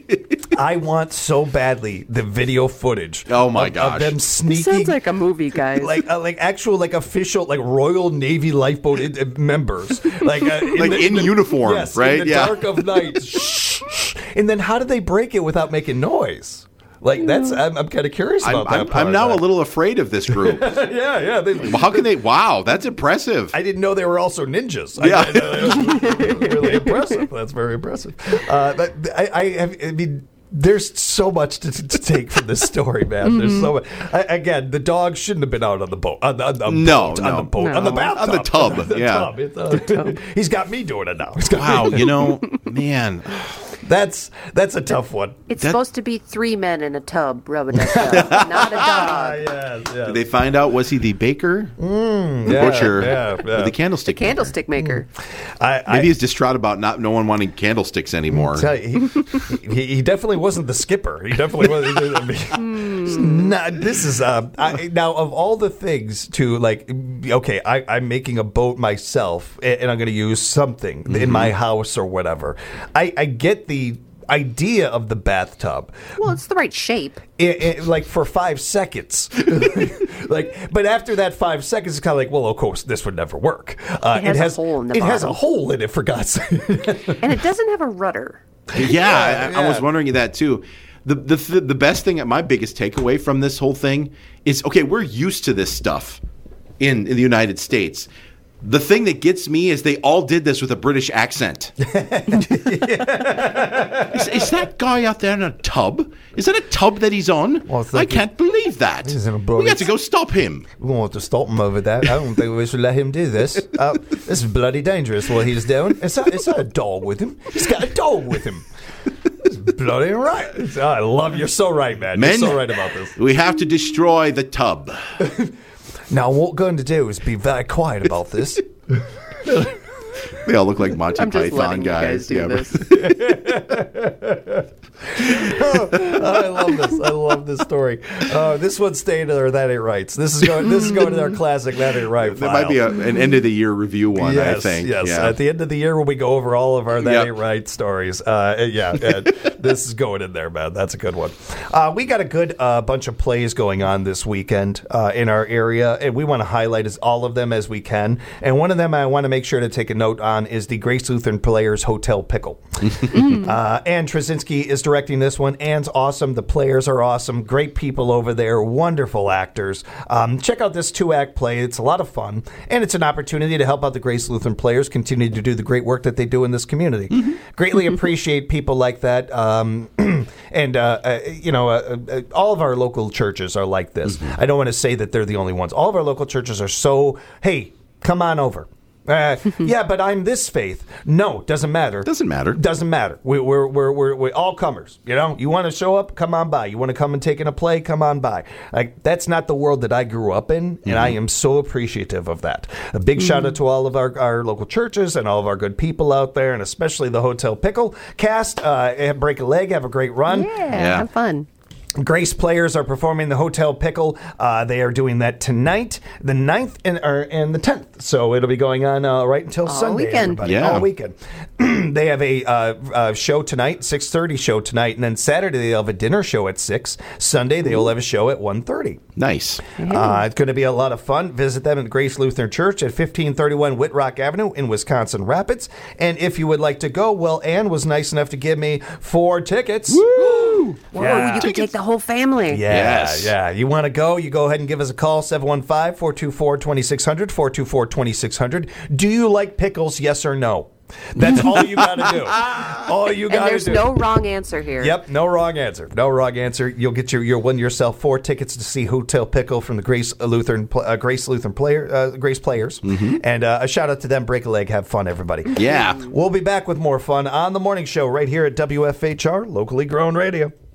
I want so badly the video footage.
Oh, my
of
gosh.
them
This
sneaking.
sounds like a movie, guys.
like actual like official like Royal Navy lifeboat members like
in uniform,
yes,
right?
in the dark of night. Shh, shh. And then how do they break it without making noise? Like that's I'm kind of curious about that.
I'm now a little afraid of this group.
yeah.
Well, how can they? Wow, that's impressive.
I didn't know they were also ninjas.
Yeah.
That's really impressive. That's very impressive. I mean, there's so much to take from this story, man. There's so much. Again, the dog shouldn't have been out on the boat. On the
No.
bathtub.
On the tub, yeah.
Tub. He's got me doing it now.
Wow, man.
That's a tough one.
It's supposed to be 3 men in a tub rubbing a tub, not a dog.
Yes.
Did they find out, was he the baker? The
yeah,
butcher?
yeah.
Or the candlestick maker?
Candlestick maker.
Maybe he's distraught about no one wanting candlesticks anymore.
Tell you, he definitely wasn't the skipper. He definitely wasn't. This is now of all the things to like. Okay, I'm making a boat myself, and I'm going to use something in my house or whatever. I get the idea of the bathtub.
Well, it's the right shape.
Like for 5 seconds, but after that 5 seconds, it's kind of like, well, of course, this would never work.
It has a hole in the
It has a
bottom.
hole in it, for God's sake.
And it doesn't have a rudder.
Yeah, I was
yeah.
wondering that too. The best thing, my biggest takeaway from this whole thing is, okay, we're used to this stuff in the United States. The thing that gets me is they all did this with a British accent. Is that guy out there in a tub? Is that a tub that he's on?
Well, it's
I
like
can't believe that.
He's in a boat.
We got to go stop him.
We want to stop him over there. I don't think we should let him do this. This is bloody dangerous what he's doing. It's not a dog with him. He's got a dog with him. It's bloody right. I love you're so right, man. You're
Men,
so right about this.
we have to destroy the tub.
Now, what we're going to do is be very quiet about this.
They all look like Monty
I'm just
Python
letting you guys do this.
I love this. I love this story. This one's staying to our That Ain't Rights. This is going to our classic That Ain't Right
There
file.
might be an end of the year review one,
Yes,
I think.
yes.
Yeah.
At the end of the year when we go over all of our That
Yep.
Ain't Right stories. This is going in there, man. That's a good one. We got a good bunch of plays going on this weekend in our area, and we want to highlight all of them as we can. And one of them I want to make sure to take a note on is the Grace Lutheran Players Hotel Pickle. Ann Trzynski is directing this one. Ann's awesome. The players are awesome. Great people over there. Wonderful actors. Check out this 2-act play. It's a lot of fun, and it's an opportunity to help out the Grace Lutheran players continue to do the great work that they do in this community. Greatly appreciate people like that. And all of our local churches are like this. I don't want to say that they're the only ones. All of our local churches are so, hey, come on over. Yeah, but I'm this faith. No, doesn't matter.
Doesn't matter.
Doesn't matter. We're all comers. You know, you want to show up, come on by. You want to come and take in a play, come on by. Like that's not the world that I grew up in, and I am so appreciative of that. A big shout out to all of our local churches and all of our good people out there, and especially the Hotel Pickle cast. Break a leg, have a great run.
Yeah, have fun.
Grace players are performing the Hotel Pickle. They are doing that tonight, the 9th and the 10th. So it'll be going on right until Sunday.
weekend.
Everybody.
Yeah.
All weekend. They have a show tonight, 6:30 show tonight, and then Saturday they'll have a dinner show at 6. Sunday they will have a show at 1:30.
Nice.
It's going to be a lot of fun. Visit them at Grace Lutheran Church at 1531 Whitrock Avenue in Wisconsin Rapids. And if you would like to go, well, Ann was nice enough to give me 4 tickets.
Whoa,
Yeah.
you could take the whole family.
Yes.
Yeah. You want to go, you go ahead and give us a call, 715-424-2600, 424-2600. Do you like pickles, yes or no? That's all you got to do. All you got
And
to
there's
do.
no wrong answer here.
Yep, no wrong answer. No wrong answer. You'll get you'll win yourself 4 tickets to see Hotel Pickle from the Grace Lutheran Players, and a shout out to them. Break a leg, have fun, everybody.
Yeah.
We'll be back with more fun on the morning show right here at WFHR, locally grown radio.